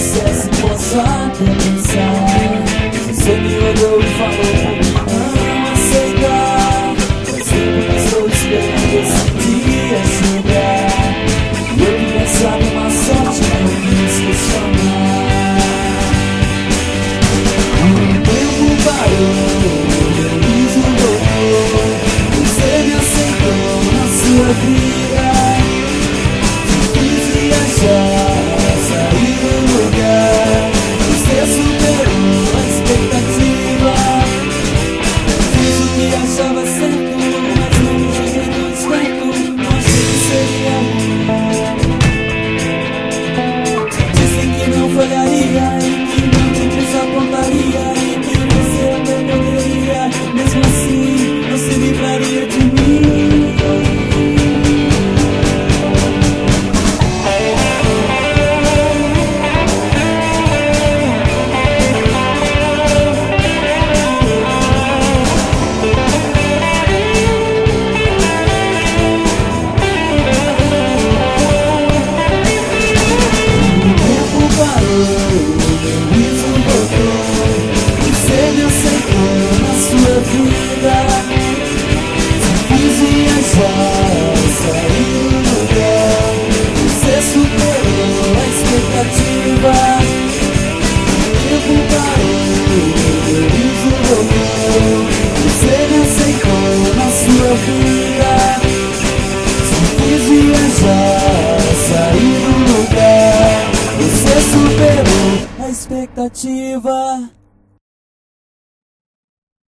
dissesse, posso até pensar. Você me olhou e falou por não aceitar. Faz tempo que estou esperando esse dia chegar. E eu que pensava uma sorte, não quis questionar. O tempo parou, meu riso voltou. Você me aceitou na sua vida. Te fiz viajar, sair do lugar. Você superou a expectativa. Fiz o que achava certo, mas não me joguei no esperto. Não achei que seria ruim. Disse que não falharia e que não te desapontaria, e que você até poderia, mesmo assim, não se livraria de mim. Você me aceitou na sua vida. Te fiz viajar, sair do lugar. Você superou a expectativa.